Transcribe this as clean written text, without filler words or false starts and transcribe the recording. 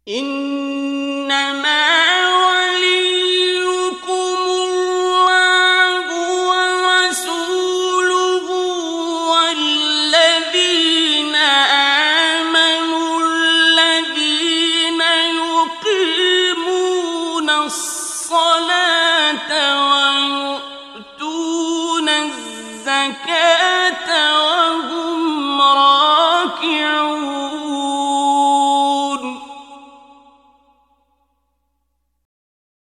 إنما وليكم الله ورسوله والذين آمنوا الذين يقيمون الصلاة ويؤتون الزكاة